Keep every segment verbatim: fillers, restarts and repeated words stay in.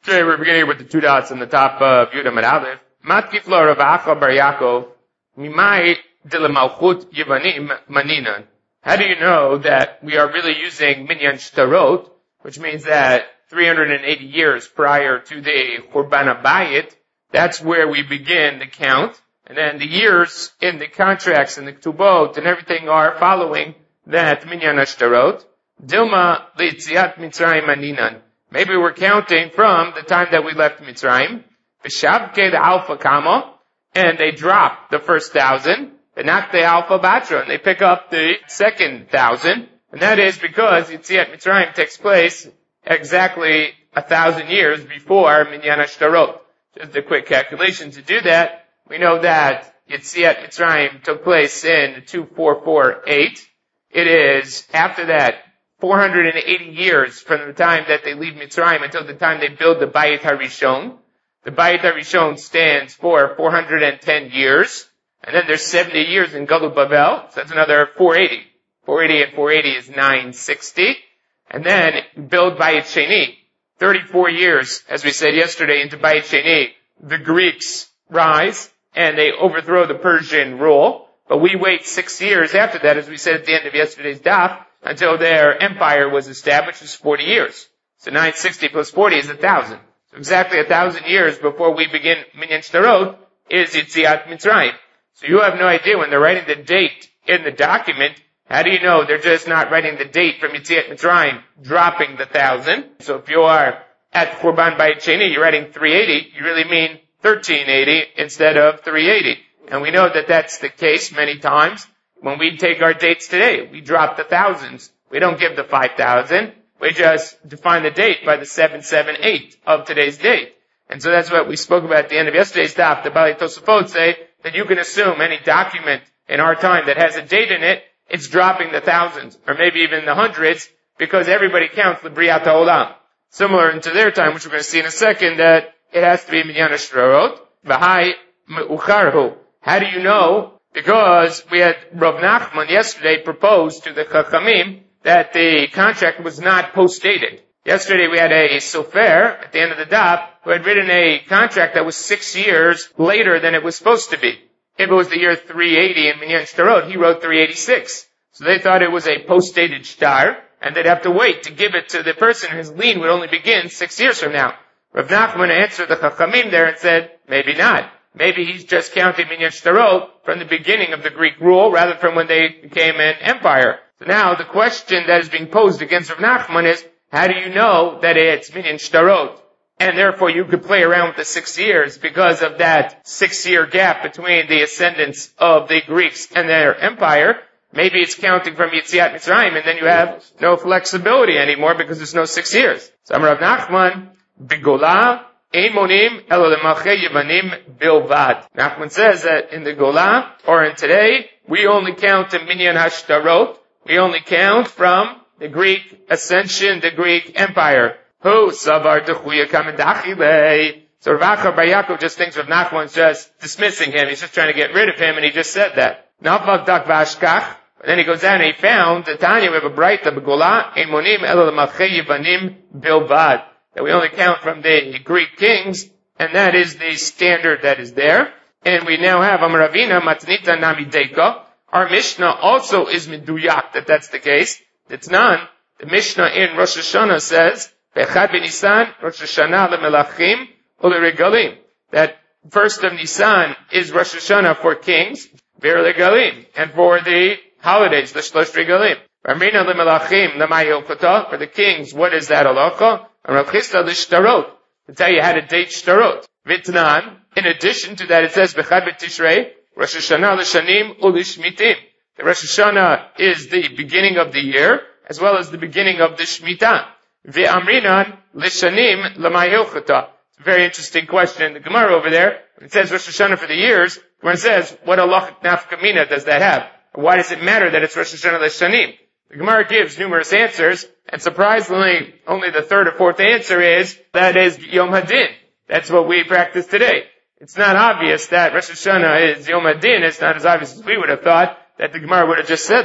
Today we're beginning with the two dots on the top of Yudam and Aleph. Matkif lo Rav Acha bar Yaakov, mimai de lemalchut Yevanim maninan. How do you know that we are really using minyan shtarot, which means that three hundred eighty years prior to the Churban HaBayit, that's where we begin the count. And then the years in the contracts and the Ketubot and everything are following that minyan shtarot. Dilma leitziat Mitzrayim maninan. Maybe we're counting from the time that we left Mitzrayim. V'shavke the alpha kama, and they drop the first thousand. V'nak the alpha batra, and they pick up the second thousand. And that is because Yetziat Mitzrayim takes place exactly a thousand years before Minyan HaShtarot. Just a quick calculation to do that. We know that Yetziat Mitzrayim took place in two four four eight. It is after that four hundred eighty years from the time that they leave Mitzrayim until the time they build the Bayit HaRishon. The Bayit HaRishon stands for four hundred ten years. And then there's seventy years in Galut Bavel. So that's another four eighty. four eighty and four eighty is nine sixty. And then build Bayit Sheni. thirty-four years, as we said yesterday, into Bayit Sheni. The Greeks rise and they overthrow the Persian rule. But we wait six years after that, as we said at the end of yesterday's daf, until their empire was established. It's forty years. So nine sixty plus forty is one thousand. So exactly one thousand years before we begin Minyan Shtarot is Yetziat Mitzrayim. So you have no idea when they're writing the date in the document. How do you know they're just not writing the date from Yetziat Mitzrayim, dropping the thousand? So if you are at Churban Bayit Sheni, you're writing three eighty, you really mean thirteen eighty instead of three eighty. And we know that that's the case many times. When we take our dates today, we drop the thousands. We don't give the five thousand. We just define the date by the seven seven eight of today's date. And so that's what we spoke about at the end of yesterday's daf. The Bali Tosafot say that you can assume any document in our time that has a date in it, it's dropping the thousands, or maybe even the hundreds, because everybody counts the Briat HaOlam. Similar to their time, which we're going to see in a second, that it has to be Minyan HaShtarot. V'hai me'ucharhu. How do you know? Because we had Rav Nachman yesterday propose to the Chachamim that the contract was not post-dated. Yesterday we had a sofer at the end of the daf who had written a contract that was six years later than it was supposed to be. If it was the year three eighty in Minyan Shtarot, he wrote three eighty-six. So they thought it was a post-dated shtar, and they'd have to wait to give it to the person whose lien would only begin six years from now. Rav Nachman answered the Chachamim there and said, maybe not. Maybe he's just counting Minyan Shtarot from the beginning of the Greek rule rather from when they became an empire. So now the question that is being posed against Rav Nachman is, how do you know that it's Minyan Shtarot? And therefore you could play around with the six years because of that six-year gap between the ascendance of the Greeks and their empire. Maybe it's counting from Yetziat Mitzrayim, and then you have no flexibility anymore because there's no six years. So Amar Rav Nachman, Bigola, Eimonim elo lemalchei Yevanim bilvad. Nachman says that in the Gola, or in today, we only count in Minyan HaShtarot. We only count from the Greek ascension, the Greek empire. Who savar dechuya kamendachile? So Rav Acha bar Yaakov just thinks Rav Nachman's just dismissing him. He's just trying to get rid of him, and he just said that. Nafak dak vashkach. Then he goes down and he found the Tanya, we have a Braita Begola, Eimonim elo lemalchei Yevanim bilvad. That we only count from the Greek kings, and that is the standard that is there. And we now have Amar Ravina Matnita Nami Deika. Our Mishnah also is Meduyak, that that's the case. It's none. The Mishnah in Rosh Hashanah says, Bechad b'Nisan, Rosh Hashanah lemelachim u'leregalim. That first of Nisan is Rosh Hashanah for kings, ve'legalim, and for the holidays, the Shlosh Regalim. Ramina lemelachim lemayilchota, for the kings, what is that halacha? And Rav Chisda l'shtarot, to tell you how to date shtarot. Vitnan, in addition to that it says, Bechad b'Tishrei, Rosh Hashanah l'shanim u'lishmitim. The Rosh Hashanah is the beginning of the year, as well as the beginning of the Shemitah. Ve'amrinan l'shanim l'mayilchata. It's a very interesting question in the Gemara over there. When it says Rosh Hashanah for the years, when it says, what halachic nafkamina does that have? Why does it matter that it's Rosh Hashanah l'shanim? The Gemara gives numerous answers, and surprisingly, only the third or fourth answer is, that is Yom Hadin. That's what we practice today. It's not obvious that Rosh Hashanah is Yom Hadin. It's not as obvious as we would have thought that the Gemara would have just said that.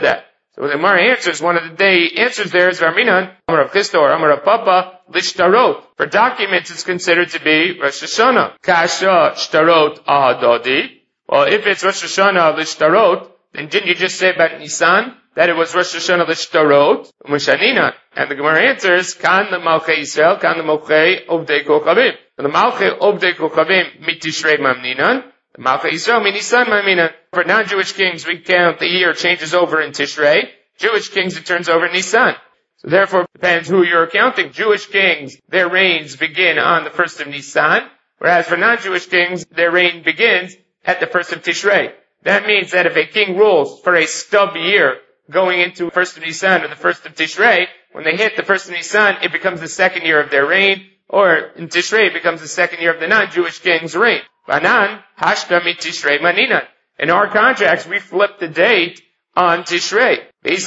So the Gemara answers, one of the day answers there is Varminan, Amar of Chisto or Amar of Papa, Lishtarot. For documents, it's considered to be Rosh Hashanah. Kasha Shtarot Ahadodi. Well, if it's Rosh Hashanah Lishtarot, then didn't you just say about Nisan that it was Rosh Hashanah Lishtarot, Mushanina? And the Gemara answers, Kan the Malchei Yisrael, Kan the Malchei Ovdei Kochavim. The Malchei Ovdei Kochavim mitishrei mamninan. The Malchei Yisrael minisan mamninan. For non-Jewish kings, we count the year changes over in Tishrei. Jewish kings, it turns over in Nisan. So therefore, it depends who you're counting. Jewish kings, their reigns begin on the first of Nisan, whereas for non-Jewish kings, their reign begins at the first of Tishrei. That means that if a king rules for a stub year going into the first of Nisan or the first of Tishrei, when they hit the first of Nisan, it becomes the second year of their reign, or in Tishrei, it becomes the second year of the non-Jewish king's reign. Banan, hashta mi Tishrei maninan. In our contracts, we flip the date on Tishrei. If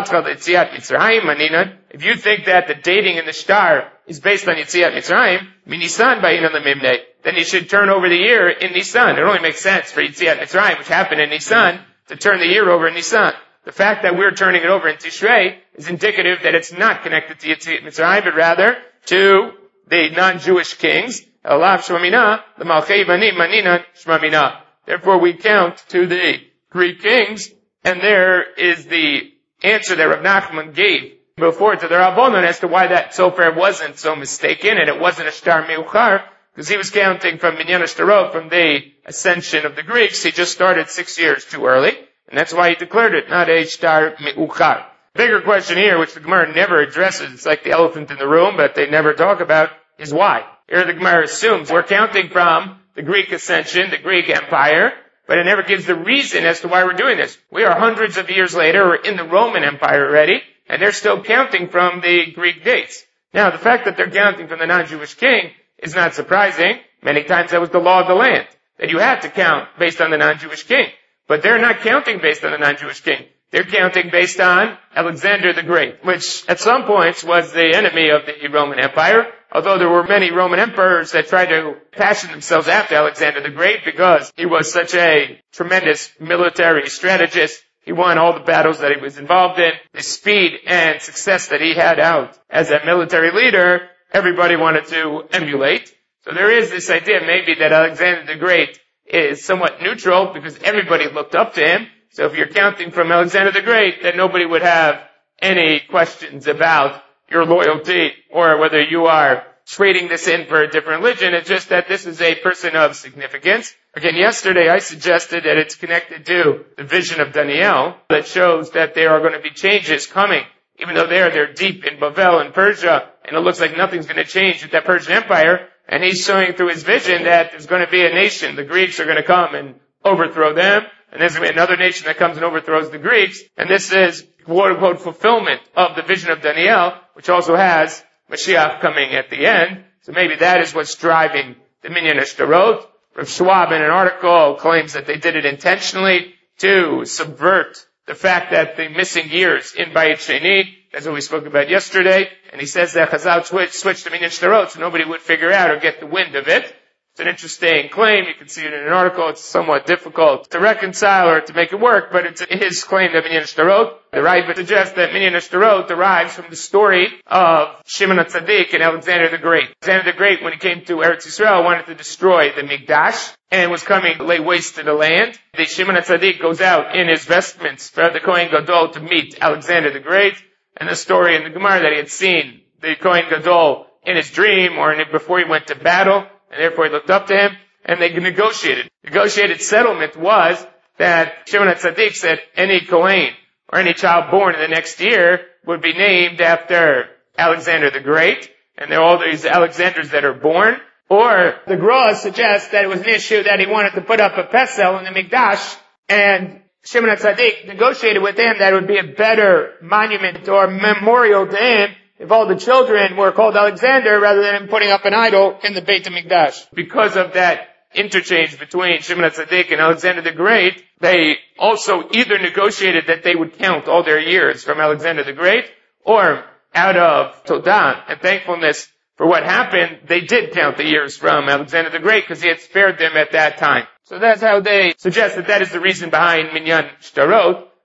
you think that the dating in the star is based on Yetziat Mitzrayim, Nisan ba'inan lemimnei, then you should turn over the year in Nisan. It only makes sense for Yetziat Mitzrayim, which happened in Nisan, to turn the year over in Nisan. The fact that we're turning it over in Tishrei is indicative that it's not connected to Yetziat Mitzrayim, but rather to the non-Jewish kings. Elav Shmamina, the Malchei Banim Maninan Shmamina. Therefore, we count to the Greek kings, and there is the answer that Rav Nachman gave before to the Rabbanon as to why that Sofer wasn't so mistaken, and it wasn't a Shtar Meuchar, because he was counting from Minyan Shtarot, from the ascension of the Greeks. He just started six years too early, and that's why he declared it not a Shtar Meuchar. Bigger question here, which the Gemara never addresses, it's like the elephant in the room, but they never talk about, is why. Here the Gemara assumes we're counting from the Greek ascension, the Greek Empire, but it never gives the reason as to why we're doing this. We are hundreds of years later, we're in the Roman Empire already, and they're still counting from the Greek dates. Now, the fact that they're counting from the non-Jewish king is not surprising. Many times that was the law of the land, that you had to count based on the non-Jewish king. But they're not counting based on the non-Jewish king. They're counting based on Alexander the Great, which at some points was the enemy of the Roman Empire, although there were many Roman emperors that tried to fashion themselves after Alexander the Great because he was such a tremendous military strategist. He won all the battles that he was involved in. The speed and success that he had out as a military leader, everybody wanted to emulate. So there is this idea maybe that Alexander the Great is somewhat neutral because everybody looked up to him. So if you're counting from Alexander the Great, then nobody would have any questions about your loyalty or whether you are trading this in for a different religion. It's just that this is a person of significance. Again, yesterday I suggested that it's connected to the vision of Daniel that shows that there are going to be changes coming. Even though there, they're deep in Bavel and Persia, and it looks like nothing's going to change with that Persian Empire, and he's showing through his vision that there's going to be a nation. The Greeks are going to come and overthrow them, and there's going to be another nation that comes and overthrows the Greeks, and this is quote-unquote fulfillment of the vision of Daniel, which also has Mashiach coming at the end. So maybe that is what's driving the Minyan Shtarot. Rav Schwab in an article claims that they did it intentionally to subvert the fact that the missing years in Bayit Sheni, that's what we spoke about yesterday, and he says that Chazal switched, switched to Minyan Shtarot so nobody would figure out or get the wind of it. It's an interesting claim. You can see it in an article. It's somewhat difficult to reconcile or to make it work, but it's his claim that Minyan Shtarot. The Raiva suggests that Minyan Shtarot derives from the story of Shimon HaTzadik and Alexander the Great. Alexander the Great, when he came to Eretz Yisrael, wanted to destroy the Mikdash and was coming to lay waste to the land. The Shimon HaTzadik goes out in his vestments for the Kohen Gadol to meet Alexander the Great, and the story in the Gemara that he had seen the Kohen Gadol in his dream or in it before he went to battle, and therefore he looked up to him, and they negotiated. Negotiated settlement was that Shimon HaTzadik said any Kohen or any child born in the next year would be named after Alexander the Great, and there are all these Alexanders that are born. Or the Gra suggests that it was an issue that he wanted to put up a pesel in the Mikdash, and Shimon HaTzadik negotiated with him that it would be a better monument or memorial to him if all the children were called Alexander rather than him putting up an idol in the Beit HaMikdash. Because of that interchange between Shimon HaTzadik and Alexander the Great, they also either negotiated that they would count all their years from Alexander the Great, or out of Todah and thankfulness for what happened, they did count the years from Alexander the Great because he had spared them at that time. So that's how they suggest that that is the reason behind Minyan Shtarot.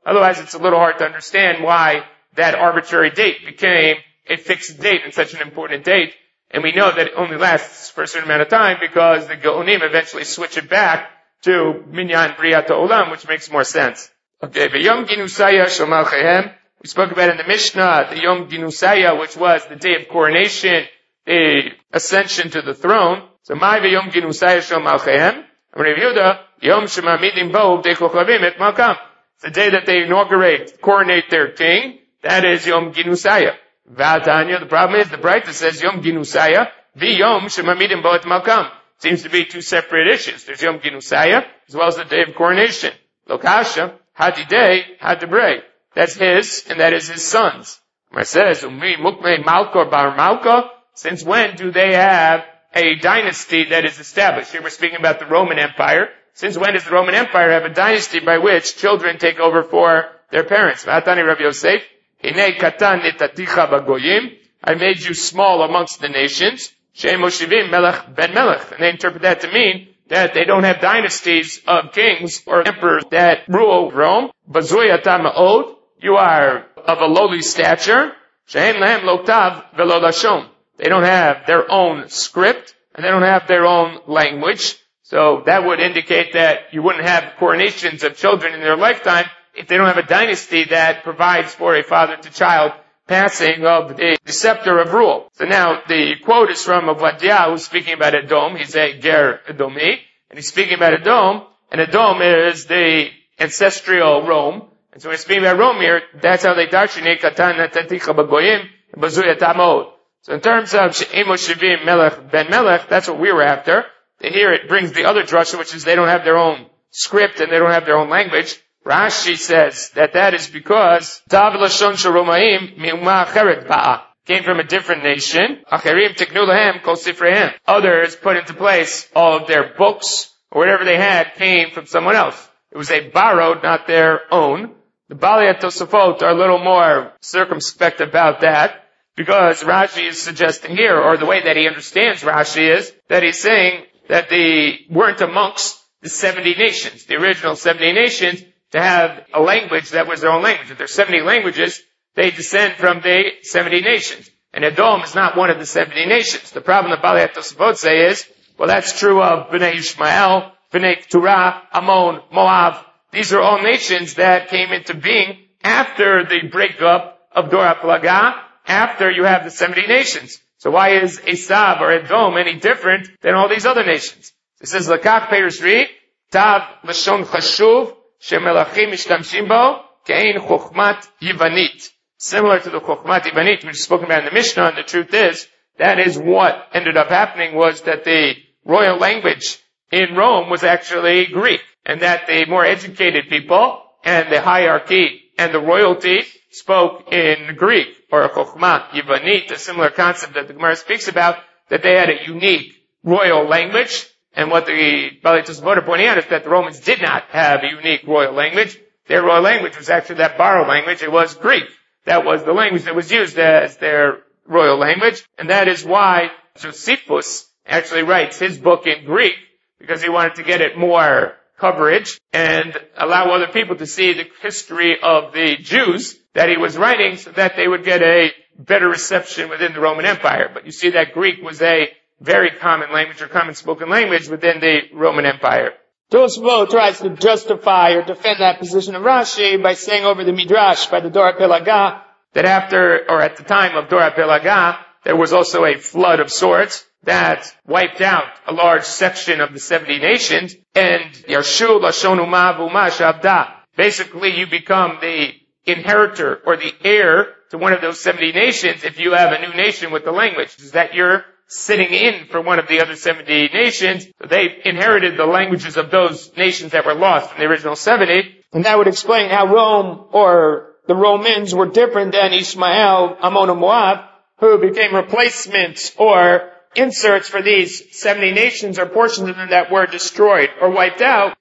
Otherwise, it's a little hard to understand why that arbitrary date became a fixed date and such an important date. And we know that it only lasts for a certain amount of time because the Geonim eventually switch it back to Minyan Briat Olam, which makes more sense. Okay, the Yom Ginusaya Shel Malchehem. We spoke about in the Mishnah the Yom Ginusaya, which was the day of coronation, the ascension to the throne. So, my Yom Ginusaya Shel Malchehem. Rav Yehuda, Yom Shemamidim Bo B'dei Kochavim Et Malkam. It's the day that they inaugurate, coronate their king. That is Yom Ginusaya. V'atanya, the problem is the Braita says Yom Ginusaya, the Yom Shemamidim Bo Et Malkam. Seems to be two separate issues. There's Yom Ginusaya, as well as the day of coronation. Lokasha, Hadidei, Hadibrei. That's his, and that is his sons. It says, Umi Mukmei Malka Bar Malka. Since when do they have a dynasty that is established? Here we're speaking about the Roman Empire. Since when does the Roman Empire have a dynasty by which children take over for their parents? V'atani Rav Yosef, Hinei katan nitaticha bagoyim. I made you small amongst the nations. Shem Moshivim Melech Ben Melech. And they interpret that to mean that they don't have dynasties of kings or emperors that rule Rome. Bazui ata ma'od. You are of a lowly stature. Shehem lahem loktav velo lashon. They don't have their own script, and they don't have their own language. So that would indicate that you wouldn't have coronations of children in their lifetime if they don't have a dynasty that provides for a father-to-child passing of the scepter of rule. So now the quote is from Ovadia, who's speaking about Edom. He's a Ger Edomi, and he's speaking about Edom, and Edom is the ancestral Rome. And so when he's speaking about Rome here, that's how they darshan katan nataticha bagoyim bazuyat amod. So in terms of She'emo Shivim Melech Ben Melech, that's what we were after. Here it brings the other drasha, which is they don't have their own script and they don't have their own language. Rashi says that that is because Tav Lashon Sharomaim Mi'uma Acheret Ba'a came from a different nation. Acherim Tiknu Lahem Kol Sifrehem. Others put into place all of their books or whatever they had came from someone else. It was a borrowed, not their own. The Balei Tosafot are a little more circumspect about that, because Rashi is suggesting here, or the way that he understands Rashi is, that he's saying that they weren't amongst the seventy nations, the original seventy nations, to have a language that was their own language. If there's seventy languages, they descend from the seventy nations. And Edom is not one of the seventy nations. The problem the Balei Tosafot say is, well, that's true of Bnei Ishmael, Bnei Keturah, Ammon, Moab. These are all nations that came into being after the breakup of Dor HaPlaga, after you have the seventy nations. So why is Esav or Edom any different than all these other nations? It says, Lakach Peirus Ri, Tav Lashon Chashuv, Shemelachim Mishtamshim Bo, Kein Chochmat Yivanit. Similar to the Chochmat Yivanit, which is spoken about in the Mishnah, and the truth is, that is what ended up happening was that the royal language in Rome was actually Greek, and that the more educated people and the hierarchy and the royalty spoke in Greek, or a Chochmah Yivanit, a similar concept that the Gemara speaks about, that they had a unique royal language. And what the Balei Tosafot are pointing out is that the Romans did not have a unique royal language. Their royal language was actually that borrowed language. It was Greek. That was the language that was used as their royal language. And that is why Josephus actually writes his book in Greek, because he wanted to get it more coverage and allow other people to see the history of the Jews that he was writing, so that they would get a better reception within the Roman Empire. But you see that Greek was a very common language or common spoken language within the Roman Empire. Tosafot tries to justify or defend that position of Rashi by saying over the Midrash by the Dor HaPelaga that after, or at the time of Dor HaPelaga, there was also a flood of sorts that wiped out a large section of the seventy nations, and Yarshu Lashon Uma V'uma Shavda. Basically, you become the inheritor or the heir to one of those seventy nations if you have a new nation with the language. Is that you're sitting in for one of the other seventy nations? So they inherited the languages of those nations that were lost in the original seventy, and that would explain how Rome or the Romans were different than Ishmael, Ammon, and Moab, who became replacements or inserts for these seventy nations or portions of them that were destroyed or wiped out.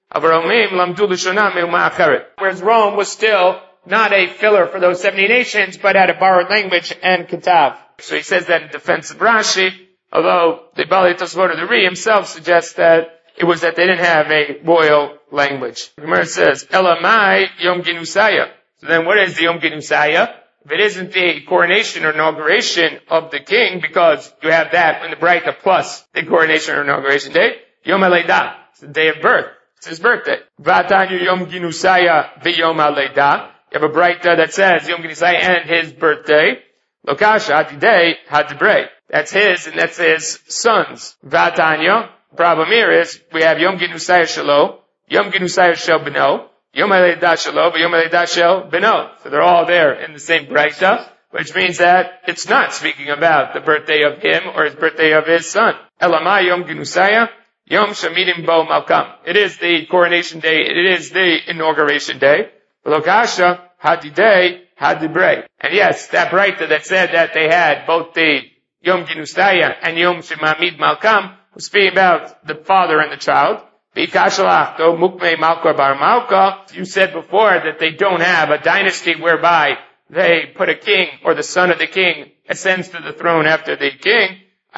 Whereas Rome was still not a filler for those seventy nations, but had a borrowed language and katav. So he says that in defense of Rashi, although the Balei Tosafot of the Ri himself suggests that it was that they didn't have a royal language. The Gemara says, Elamai Yom Ginusaya. So then what is the Yom Ginusaya? If it isn't the coronation or inauguration of the king, because you have that in the Braita plus the coronation or inauguration day, Yom HaLeidah. It's the day of birth. It's his birthday. V'atanyu Yom Ginusaya v'Yom HaLeidah. You have a Braita that says Yom Ginusaya and his birthday. Lokasha Hadidei Hadibrei. That's his and that's his son's. V'atanyu. The problem here is we have Yom Ginusaya Shalo, Yom Ginusaya Shel Beno, Yom HaLeidah Shelo, Yom HaLeidah Shel Beno. So they're all there in the same Braita, which means that it's not speaking about the birthday of him or his birthday of his son. Elamai Yom Ginusaya, Yom Shamidim Bo Malkam. It is the coronation day, it is the inauguration day. Lokasha Hadidei Hadibrei. And yes, that Braita that said that they had both the Yom Ginusaya and Yom Shemamid Malkam was speaking about the father and the child. You said before that they don't have a dynasty whereby they put a king or the son of the king ascends to the throne after the king.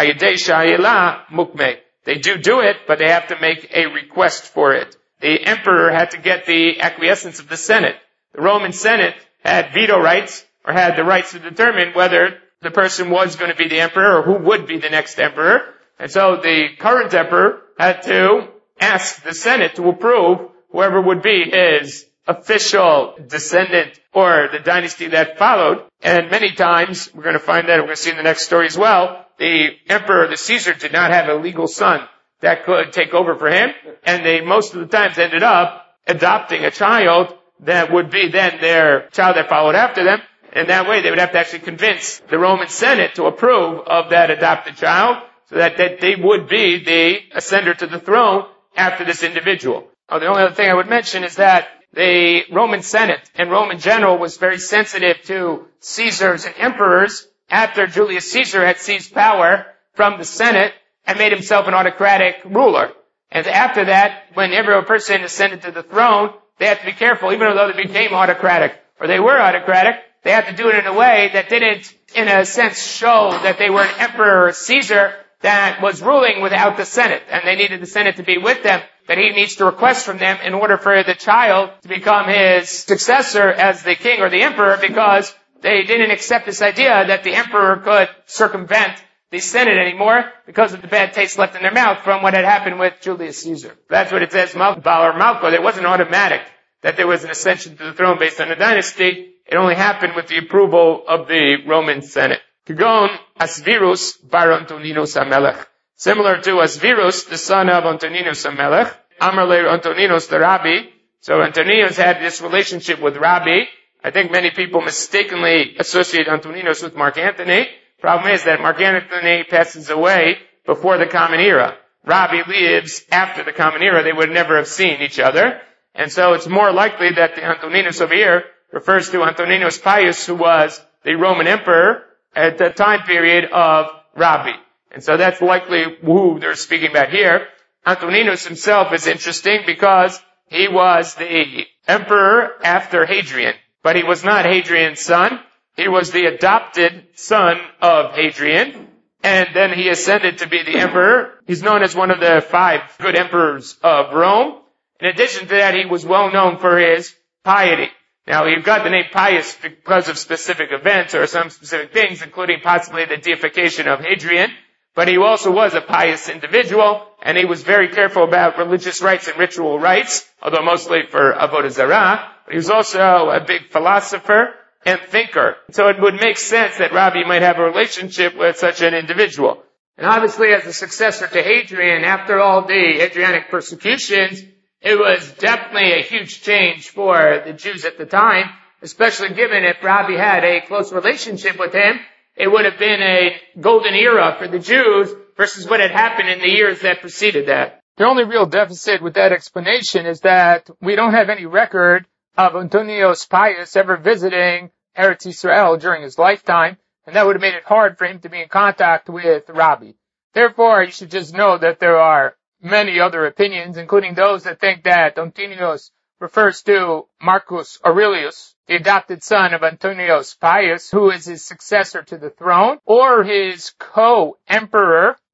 They do do it, but they have to make a request for it. The emperor had to get the acquiescence of the Senate. The Roman Senate had veto rights or had the rights to determine whether the person was going to be the emperor or who would be the next emperor. And so the current emperor had to ask the Senate to approve whoever would be his official descendant or the dynasty that followed. And many times, we're going to find that, we're going to see in the next story as well, the emperor, the Caesar, did not have a legal son that could take over for him. And they most of the times ended up adopting a child that would be then their child that followed after them. And that way they would have to actually convince the Roman Senate to approve of that adopted child so that, that they would be the ascender to the throne after this individual. Oh, the only other thing I would mention is that the Roman Senate and Roman general was very sensitive to Caesars and emperors after Julius Caesar had seized power from the Senate and made himself an autocratic ruler. And after that, when every person ascended to the throne, they had to be careful, even though they became autocratic, or they were autocratic, they had to do it in a way that didn't, in a sense, show that they were an emperor or Caesar that was ruling without the Senate, and they needed the Senate to be with them, that he needs to request from them in order for the child to become his successor as the king or the emperor, because they didn't accept this idea that the emperor could circumvent the Senate anymore because of the bad taste left in their mouth from what had happened with Julius Caesar. That's what it says, Malkbal or Malko. It wasn't automatic that there was an ascension to the throne based on a dynasty. It only happened with the approval of the Roman Senate. Kagon Asvirus bar Antoninus HaMelech. Similar to Asvirus, the son of Antoninus HaMelech. Amar le Antoninus the Rabbi. So Antoninus had this relationship with Rabbi. I think many people mistakenly associate Antoninus with Mark Antony. Problem is that Mark Antony passes away before the Common Era. Rabbi lives after the Common Era. They would never have seen each other. And so it's more likely that the Antoninus over here refers to Antoninus Pius, who was the Roman emperor at the time period of Rabbi. And so that's likely who they're speaking about here. Antoninus himself is interesting because he was the emperor after Hadrian. But he was not Hadrian's son. He was the adopted son of Hadrian. And then he ascended to be the emperor. He's known as one of the five good emperors of Rome. In addition to that, he was well known for his piety. Now, you've got the name Pius because of specific events or some specific things, including possibly the deification of Hadrian. But he also was a pious individual, and he was very careful about religious rites and ritual rites, although mostly for Avodah Zarah. But he was also a big philosopher and thinker. So it would make sense that Rabbi might have a relationship with such an individual. And obviously, as a successor to Hadrian, after all the Hadrianic persecutions, it was definitely a huge change for the Jews at the time, especially given if Rabbi had a close relationship with him, it would have been a golden era for the Jews versus what had happened in the years that preceded that. The only real deficit with that explanation is that we don't have any record of Antonius Pius ever visiting Eretz Yisrael during his lifetime, and that would have made it hard for him to be in contact with Rabbi. Therefore, you should just know that there are many other opinions, including those that think that Antonius refers to Marcus Aurelius, the adopted son of Antonius Pius, who is his successor to the throne, or his co-emperor,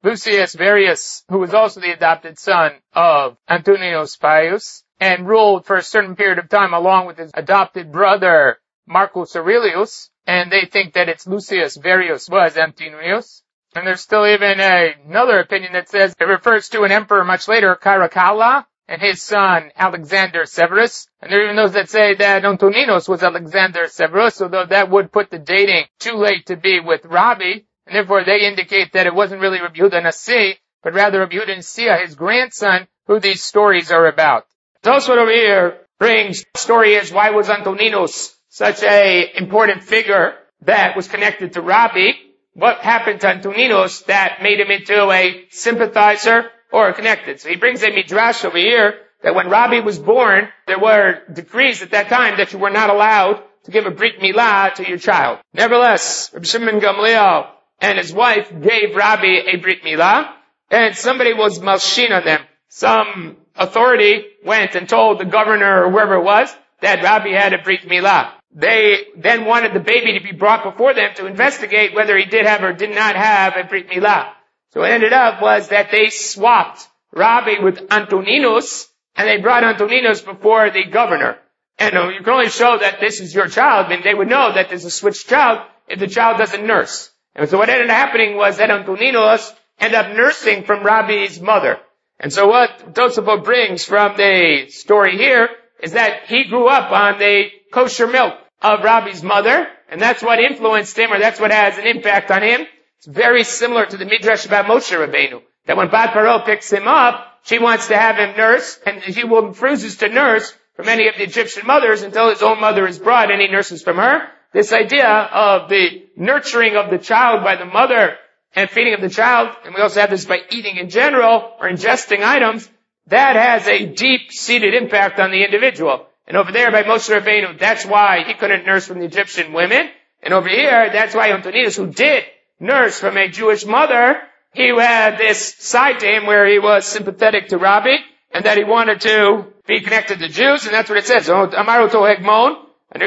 Lucius Verus, who was also the adopted son of Antoninus Pius, and ruled for a certain period of time along with his adopted brother Marcus Aurelius, and they think that it's Lucius Verus was Antoninus. And there's still even a, another opinion that says it refers to an emperor much later, Caracalla, and his son Alexander Severus. And there are even those that say that Antoninus was Alexander Severus, although that would put the dating too late to be with Rabbi, and therefore they indicate that it wasn't really Rabbi Yehuda Nasi, but rather Rabbi Yehuda Nasiya, his grandson, who these stories are about. Tosfot over here brings the story is why was Antoninus such a important figure that was connected to Rabbi? What happened to Antoninus that made him into a sympathizer or connected? So he brings a midrash over here that when Rabbi was born, there were decrees at that time that you were not allowed to give a brit milah to your child. Nevertheless, Rabbi Shimon Gamliel and his wife gave Rabbi a brit milah, and somebody was malshin on them. Some authority went and told the governor or whoever it was that Rabbi had a brit milah. They then wanted the baby to be brought before them to investigate whether he did have or did not have a brit milah. So what ended up was that they swapped Rabbi with Antoninus, and they brought Antoninus before the governor. And uh, you can only show that this is your child, and they would know that there's a switched child if the child doesn't nurse. And so what ended up happening was that Antoninus ended up nursing from Rabbi's mother. And so what Tosafot brings from the story here is that he grew up on the kosher milk of Rabbi's mother, and that's what influenced him, or that's what has an impact on him. It's very similar to the midrash about Moshe Rabbeinu, that when Bat Paro picks him up, she wants to have him nurse, and he will refuses to nurse from any of the Egyptian mothers until his own mother is brought and he nurses from her. This idea of the nurturing of the child by the mother and feeding of the child, and we also have this by eating in general or ingesting items, that has a deep-seated impact on the individual. And over there by Moshe Rabbeinu, that's why he couldn't nurse from the Egyptian women. And over here, that's why Antoninus, who did nurse from a Jewish mother, he had this side to him where he was sympathetic to Rabbi, and that he wanted to be connected to Jews, and that's what it says. Amaru to Hegmon, and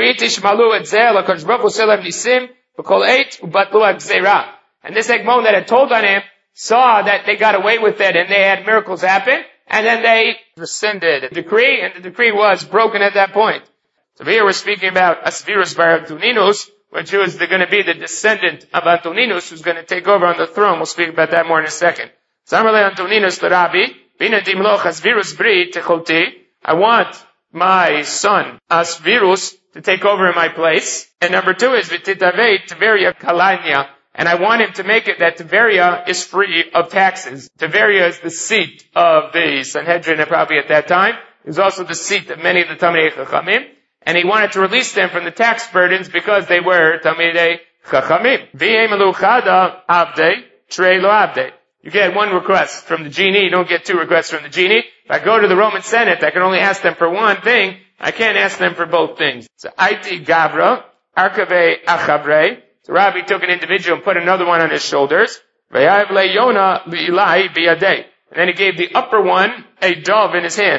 this Hegmon that had told on him saw that they got away with it, and they had miracles happen, and then they rescinded the decree, and the decree was broken at that point. So here we're speaking about Asvirus bar Antoninus, which was going to be the descendant of Antoninus, who's going to take over on the throne. We'll speak about that more in a second. Samarle Antoninus to Rabbi, Bina dimloch Asvirus bri techolti. I want my son Asvirus to take over in my place. And number two is Vititave Tiberia Kalania. And I want him to make it that Tiberia is free of taxes. Tiberia is the seat of the Sanhedrin probably at that time. It was also the seat of many of the Talmidei Chachamim. And he wanted to release them from the tax burdens because they were Talmidei Chachamim. V'yemalu chada avdei, trei lo avdei. You get one request from the genie, you don't get two requests from the genie. If I go to the Roman Senate, I can only ask them for one thing. I can't ask them for both things. So, Aiti Gavra, Arkave Achabre. So Rabbi took an individual and put another one on his shoulders. And then he gave the upper one a dove in his hand.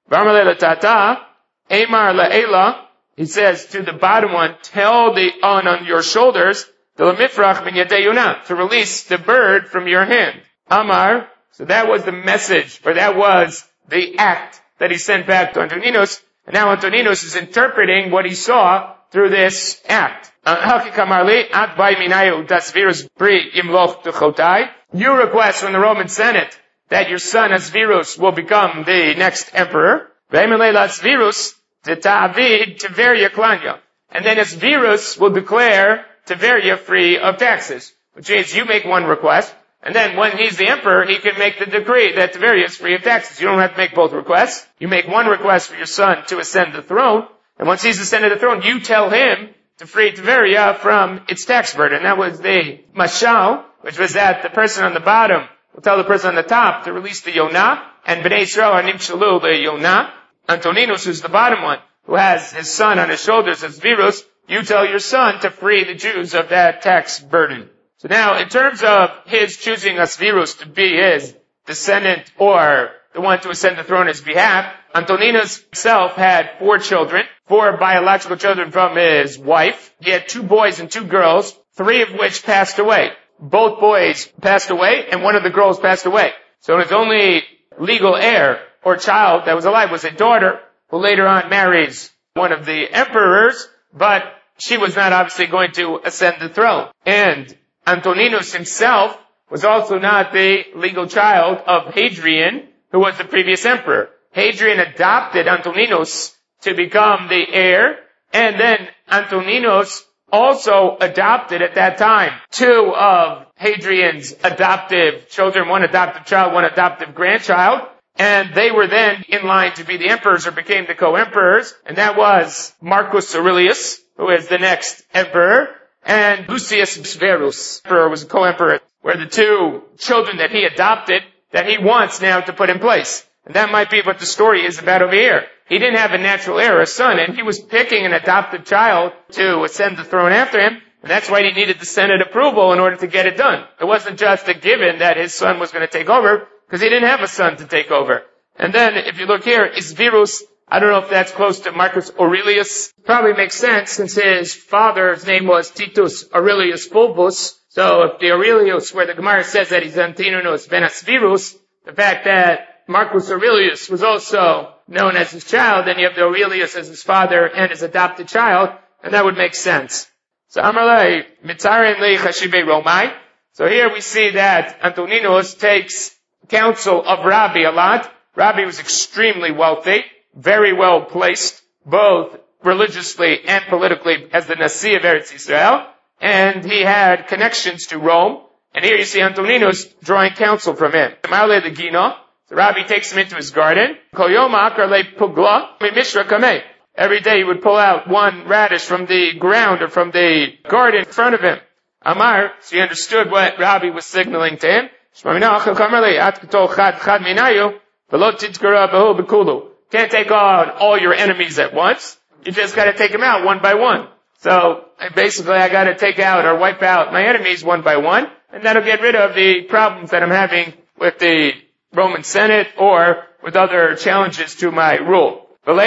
He says to the bottom one, tell the on on your shoulders, to release the bird from your hand. Amar, so that was the message, or that was the act that he sent back to Antoninus. And now Antoninus is interpreting what he saw through this act. You request from the Roman Senate that your son Asvirus will become the next emperor. And then Asvirus will declare Tiberia free of taxes. Which means you make one request, and then when he's the emperor, he can make the decree that Tiberia is free of taxes. You don't have to make both requests. You make one request for your son to ascend the throne, and once he's ascended the throne, you tell him to free Tiberia from its tax burden. That was the mashal, which was that the person on the bottom will tell the person on the top to release the Yonah, and Bnei Yisrael are nimshalu the Yonah. Antoninus, who's the bottom one, who has his son on his shoulders as Virus, you tell your son to free the Jews of that tax burden. So now, in terms of his choosing Asvirus to be his descendant or the one to ascend the throne on his behalf, Antoninus himself had four children, four biological children from his wife. He had two boys and two girls, three of which passed away. both boys passed away and one of the girls passed away. So his only legal heir or child that was alive was a daughter who later on marries one of the emperors, but she was not obviously going to ascend the throne. And Antoninus himself was also not the legal child of Hadrian, who was the previous emperor. Hadrian adopted Antoninus to become the heir, and then Antoninus also adopted at that time two of Hadrian's adoptive children, one adoptive child, one adoptive grandchild, and they were then in line to be the emperors or became the co-emperors, and that was Marcus Aurelius, who is the next emperor, and Lucius Verus, who was a co-emperor, were the two children that he adopted that he wants now to put in place. And that might be what the story is about over here. He didn't have a natural heir, a son, and he was picking an adopted child to ascend the throne after him, and that's why he needed the Senate approval in order to get it done. It wasn't just a given that his son was going to take over, because he didn't have a son to take over. And then, if you look here, Isvirus, I don't know if that's close to Marcus Aurelius. Probably makes sense, since his father's name was Titus Aurelius Fulvus. So if the Aurelius, where the Gemara says that he's Antoninus ben Asvirus, the fact that Marcus Aurelius was also known as his child, then you have the Aurelius as his father and his adopted child, and that would make sense. So Amarlei, Mitzaren le Chashive Romai. So here we see that Antoninus takes counsel of Rabbi a lot. Rabbi was extremely wealthy, very well placed, both religiously and politically as the Nasi of Eretz Yisrael, and he had connections to Rome. And here you see Antoninus drawing counsel from him. Amarlei the Gino. So Rabbi takes him into his garden. Every day he would pull out one radish from the ground or from the garden in front of him. Amar, so he understood what Rabbi was signaling to him. Can't take on all your enemies at once. You just gotta take them out one by one. So basically I gotta take out or wipe out my enemies one by one, and that'll get rid of the problems that I'm having with the Roman Senate or with other challenges to my rule. Why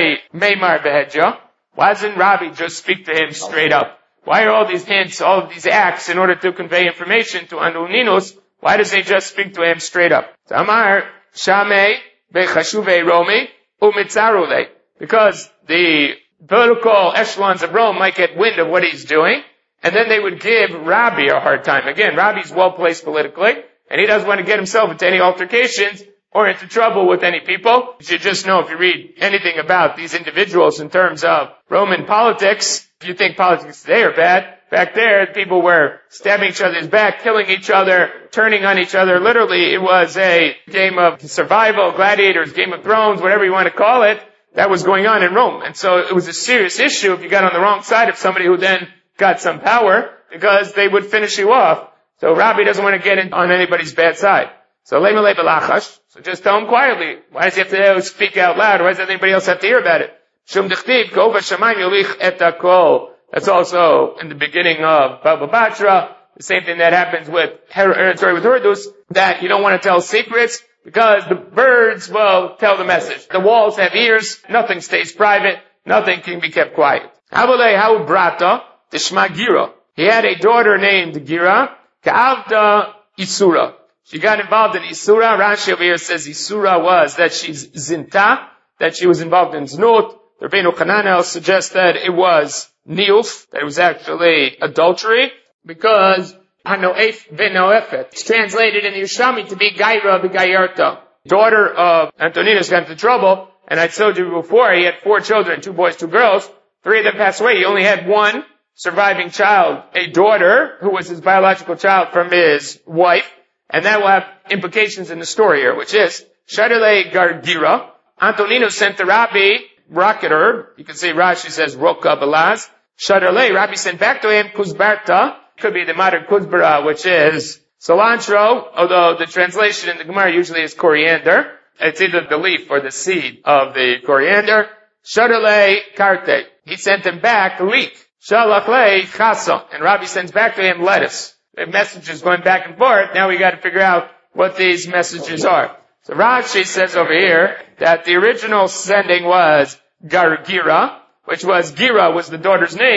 doesn't Rabbi just speak to him straight up? Why are all these hints, all of these acts in order to convey information to Antoninus? Why doesn't he just speak to him straight up? Amar Shamei Bechashuve Romi Umitzarule. Because the political echelons of Rome might get wind of what he's doing, and then they would give Rabbi a hard time. Again, Rabbi's well placed politically, and he doesn't want to get himself into any altercations or into trouble with any people. You should just know, if you read anything about these individuals in terms of Roman politics, if you think politics today are bad, back there people were stabbing each other's back, killing each other, turning on each other. Literally, it was a game of survival, gladiators, Game of Thrones, whatever you want to call it, that was going on in Rome. And so it was a serious issue if you got on the wrong side of somebody who then got some power, because they would finish you off. So Rabbi doesn't want to get in on anybody's bad side. So Leimalei Belachash. So just tell him quietly. Why does he have to speak out loud? Why does anybody else have to hear about it? Shum Dichtiv, Kova Shamayim Yolich Et HaKol. That's also in the beginning of Baba Batra. The same thing that happens with Hereditary with Herdus, that you don't want to tell secrets, because the birds will tell the message. The walls have ears. Nothing stays private. Nothing can be kept quiet. Havolei Hau Brata, Tishma Gira. He had a daughter named Gira, Ka'avda Isura. She got involved in Isura. Rashi over here says Isura was that she's Zinta, that she was involved in Znut. The Rabbeinu Hananel suggests that it was Niuf, that it was actually adultery, because Hanoef Venoefet. It's translated in the Yerushalmi to be Gaira Begayarta. Daughter of Antoninus got into trouble, and I told you before, he had four children, two boys, two girls. Three of them passed away. He only had one surviving child, a daughter, who was his biological child from his wife. And that will have implications in the story here, which is, Shadele Gargira, Antoninus sent to Rabbi rocket herb. You can see Rashi says Roka Balaz. Shadele, Rabbi sent back to him Kuzbarta. Could be the modern Kuzbara, which is cilantro, although the translation in the Gemara usually is coriander. It's either the leaf or the seed of the coriander. Shadele Karte. He sent him back leek. Shalachle Chasa. And Rabbi sends back to him lettuce. The messages going back and forth. Now we got to figure out what these messages are. So Rashi says over here that the original sending was Gargira, which was Gira was the daughter's name,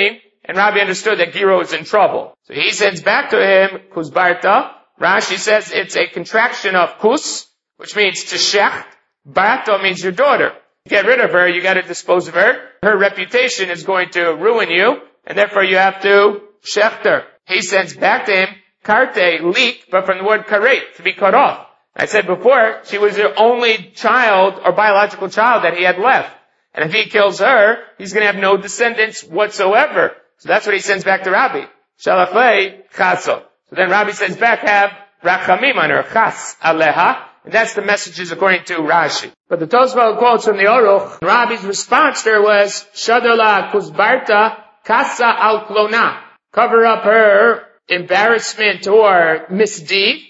and Rabbi understood that Giro is in trouble. So he sends back to him, Kusbarta. Rashi says it's a contraction of Kus, which means to shecht. Barta means your daughter. Get rid of her, you gotta dispose of her. Her reputation is going to ruin you, and therefore you have to shecht her. He sends back to him, Karte, leak, but from the word karet, to be cut off. I said before, she was the only child or biological child that he had left. And if he kills her, he's going to have no descendants whatsoever. So that's what he sends back to Rabbi. Shalafei chaso. So then Rabbi sends back, have rachamim on her, chas aleha. And that's the messages according to Rashi. But the Tosfot quotes from the Aruch, Rabbi's response to her was, Shadala kuzbarta kasa al klona. Cover up her embarrassment or misdeed.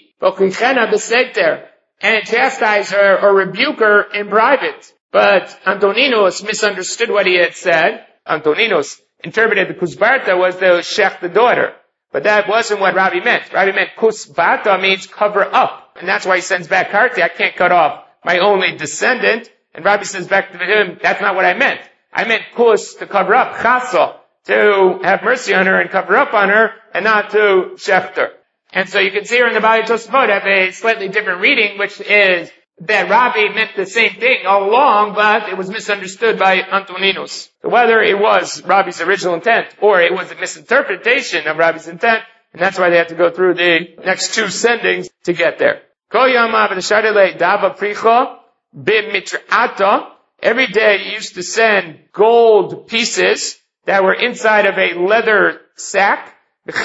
And chastise her or rebuke her in private. But Antoninos misunderstood what he had said. Antoninos interpreted the kusbarta was the shech, the daughter. But that wasn't what Rabbi meant. Rabbi meant kusbarta means cover up. And that's why he sends back Karti. I can't cut off my only descendant. And Rabbi says back to him, that's not what I meant. I meant kus, to cover up, chaso, to have mercy on her and cover up on her, and not to shecht her. And so you can see here in the Bali Tosfot have a slightly different reading, which is that Rabbi meant the same thing all along, but it was misunderstood by Antoninos. So whether it was Rabbi's original intent, or it was a misinterpretation of Rabbi's intent, and that's why they had to go through the next two sendings to get there. Every day he used to send gold pieces that were inside of a leather sack, but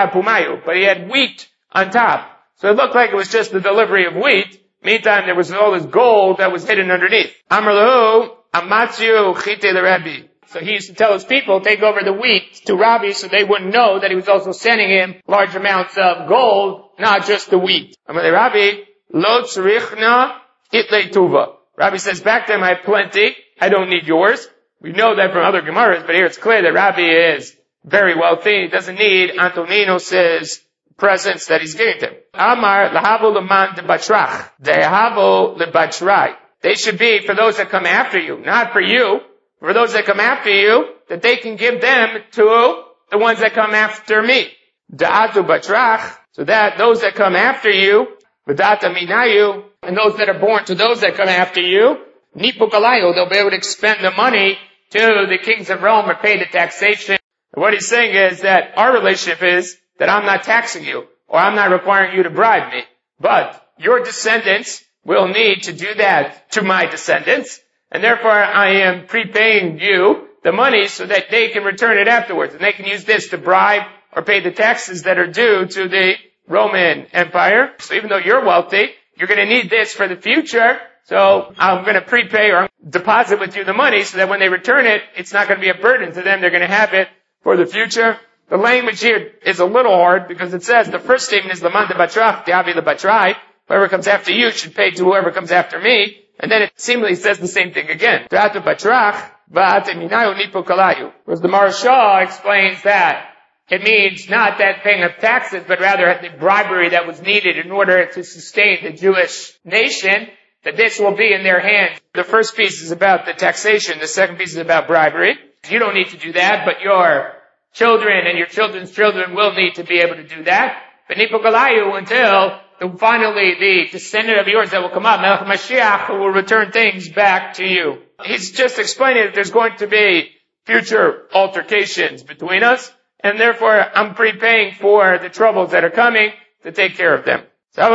he had wheat on top. So it looked like it was just the delivery of wheat. Meantime, there was all this gold that was hidden underneath. Amar amatzu chite l'Rebbe. So he used to tell his people, take over the wheat to Rabbi so they wouldn't know that he was also sending him large amounts of gold, not just the wheat. Amar Rabbi, lo tzrichna itle tuva. Rabbi says back to him, I have plenty. I don't need yours. We know that from other Gemaras, but here it's clear that Rabbi is very wealthy. He doesn't need Antoninos' presents that he's giving to him. Amar lahavo leman de batrach. Dehavo lebatrai. They should be for those that come after you, not for you. For those that come after you, that they can give them to the ones that come after me. Da'atu batrach. So that those that come after you, v'data minayu, and those that are born to those that come after you, nipukalayu, they'll be able to expend the money to the kings of Rome or pay the taxation. And what he's saying is that our relationship is that I'm not taxing you, or I'm not requiring you to bribe me. But your descendants will need to do that to my descendants, and therefore I am prepaying you the money so that they can return it afterwards, and they can use this to bribe or pay the taxes that are due to the Roman Empire. So even though you're wealthy, you're going to need this for the future, so I'm going to prepay or deposit with you the money so that when they return it, it's not going to be a burden to them. They're going to have it for the future. The language here is a little hard because it says the first statement is Laman de Batrach, De'avi lebatrai. Whoever comes after you should pay to whoever comes after me. And then it seemingly says the same thing again. De'atu Batrach, va'ate minayu nipo kalayu. Whereas the Maharsha explains that it means not that paying of taxes, but rather the bribery that was needed in order to sustain the Jewish nation, that this will be in their hands. The first piece is about the taxation. The second piece is about bribery. You don't need to do that, but your children and your children's children will need to be able to do that. But Nipokalayu, until the, finally the descendant of yours that will come up, Melech Mashiach, who will return things back to you. He's just explaining that there's going to be future altercations between us, and therefore I'm prepaying for the troubles that are coming to take care of them.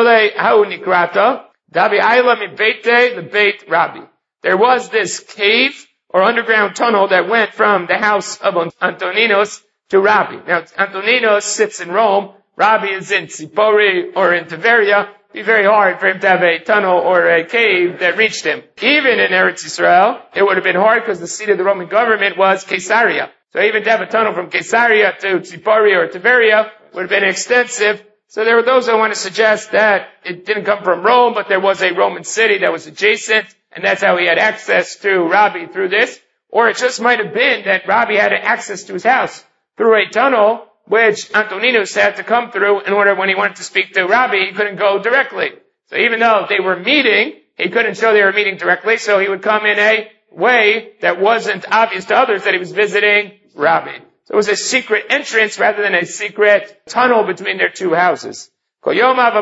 There was this cave or underground tunnel that went from the house of Antoninos to Rabbi. Now, Antoninos sits in Rome. Rabbi is in Tzipori or in Tiberia. It'd be very hard for him to have a tunnel or a cave that reached him. Even in Eretz Yisrael, it would have been hard because the seat of the Roman government was Caesarea. So even to have a tunnel from Caesarea to Tzipori or Tiberia would have been extensive. So there were those that want to suggest that it didn't come from Rome, but there was a Roman city that was adjacent, and that's how he had access to Rabbi through this. Or it just might have been that Rabbi had access to his house through a tunnel, which Antoninos had to come through in order when he wanted to speak to Rabbi, he couldn't go directly. So even though they were meeting, he couldn't show they were meeting directly, so he would come in a way that wasn't obvious to others that he was visiting Rabbi. So it was a secret entrance rather than a secret tunnel between their two houses. Every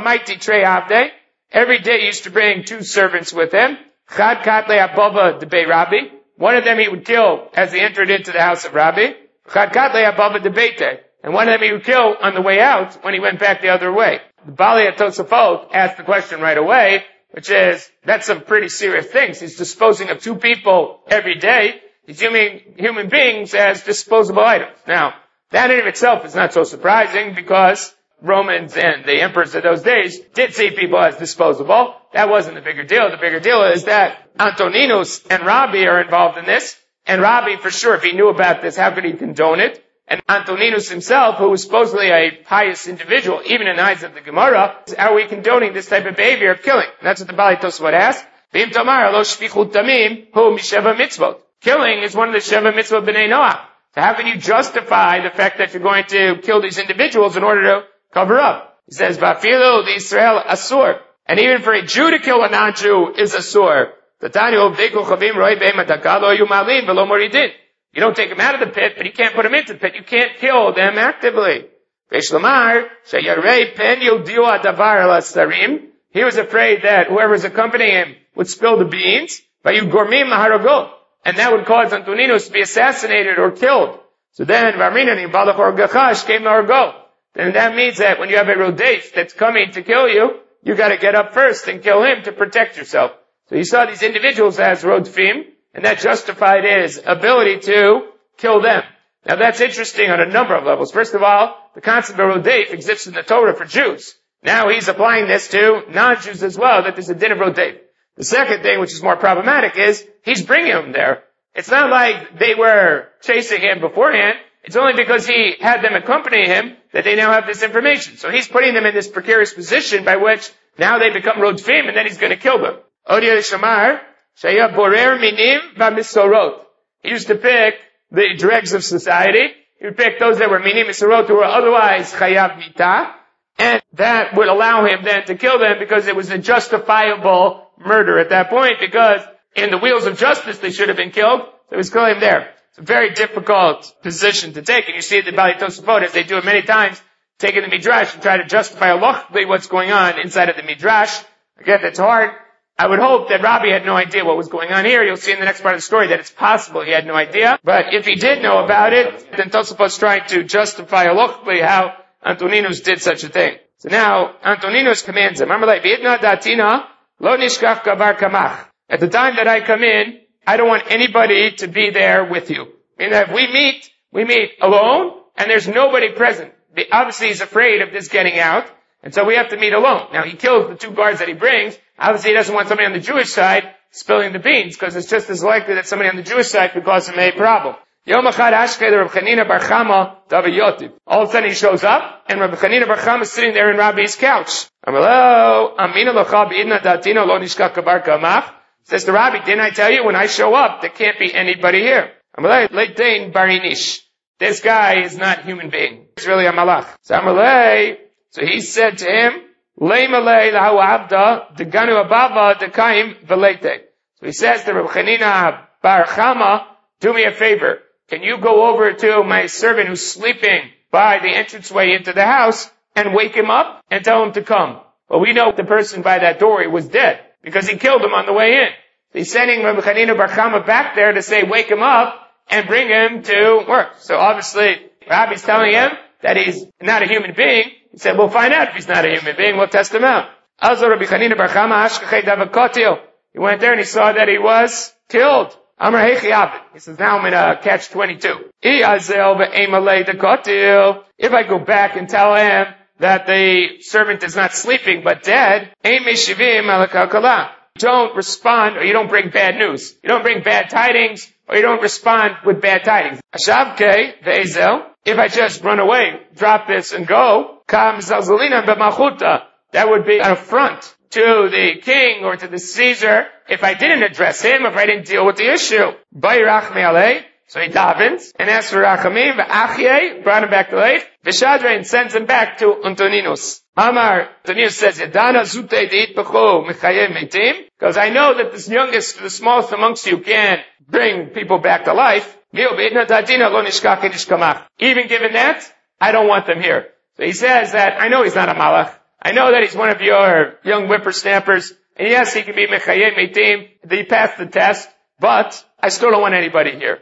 day he used to bring two servants with him. One of them he would kill as he entered into the house of Rabbi. And one of them he would kill on the way out when he went back the other way. The Bali Tosafot asked the question right away, which is, that's some pretty serious things. He's disposing of two people every day. He's viewing human beings as disposable items. Now, that in of itself is not so surprising because Romans and the emperors of those days did see people as disposable. That wasn't the bigger deal. The bigger deal is that Antoninus and Rabbi are involved in this. And Rabbi, for sure, if he knew about this, how could he condone it? And Antoninus himself, who was supposedly a pious individual, even in the eyes of the Gemara, are we condoning this type of behavior of killing? And that's what the Bali Tosfot asked. Killing is one of the Sheva Mitzvot B'nai Noach. So how can you justify the fact that you're going to kill these individuals in order to cover up? He says, Vafilu the Israel Asur. And even for a Jew to kill a non-Jew is Asur. You don't take him out of the pit, but you can't put him into the pit. You can't kill them actively. He was afraid that whoever's accompanying him would spill the beans. And that would cause Antoninus to be assassinated or killed. So then, then that means that when you have a rodef that's coming to kill you, you gotta get up first and kill him to protect yourself. So he saw these individuals as rodfim, and that justified his ability to kill them. Now that's interesting on a number of levels. First of all, the concept of rodef exists in the Torah for Jews. Now he's applying this to non-Jews as well, that there's a din of rodef. The second thing, which is more problematic, is he's bringing them there. It's not like they were chasing him beforehand. It's only because he had them accompany him that they now have this information. So he's putting them in this precarious position by which now they become rodfim, and then he's going to kill them. Odia Shamar, Shaya Borer Minim Vamisorot. He used to pick the dregs of society. He would pick those that were Minim Misorot who were otherwise Chayav Mita, and that would allow him then to kill them because it was a justifiable murder at that point, because in the wheels of justice they should have been killed, so he was killing them there. It's a very difficult position to take, and you see the Bali Tosafot, as they do it many times, taking the Midrash and try to justify halachically what's going on inside of the Midrash. Again, that's hard. I would hope that Rabbi had no idea what was going on here. You'll see in the next part of the story that it's possible he had no idea. But if he did know about it, then Tosafot's trying to justify halachically how Antoninus did such a thing. So now, Antoninus commands him, at the time that I come in, I don't want anybody to be there with you. I mean, if we meet, we meet alone, and there's nobody present. Obviously he's afraid of this getting out, and so we have to meet alone. Now he kills the two guards that he brings. Obviously he doesn't want somebody on the Jewish side spilling the beans, because it's just as likely that somebody on the Jewish side could cause him a problem. All of a sudden he shows up, and Rabbi Chanina Bar Chama is sitting there in Rabbi's couch. Says to Rabbi, didn't I tell you when I show up, there can't be anybody here. This guy is not a human being. It's really a malach. So he said to him, so he says to Rabbi Chanina Bar Chama, do me a favor. Can you go over to my servant who's sleeping by the entranceway into the house and wake him up and tell him to come? Well, we know the person by that door was dead because he killed him on the way in. So he's sending Rabbi Chanina Bar Chama back there to say, wake him up and bring him to work. So obviously, Rabbi's telling him that he's not a human being. He said, we'll find out if he's not a human being. We'll test him out. Also, Rabbi Chanina Bar Chama, he went there and he saw that he was killed. He says, now I'm in a catch twenty-two. If I go back and tell him that the servant is not sleeping but dead, don't respond, or you don't bring bad news. You don't bring bad tidings, or you don't respond with bad tidings. If I just run away, drop this and go, that would be an affront to the king or to the Caesar if I didn't address him, if I didn't deal with the issue. So he davens and asks for rachamim, v'achye, brought him back to life, v'shadre, and sends him back to Antoninus. Amar, Antoninus says, Yadana zute deit b'cho mechayem meitim, because I know that this youngest, the smallest amongst you can bring people back to life. Even given that, I don't want them here. So he says that, I know he's not a malach. I know that he's one of your young whippersnappers. And yes, he can be mechayed meitim, that he passed the test, but I still don't want anybody here.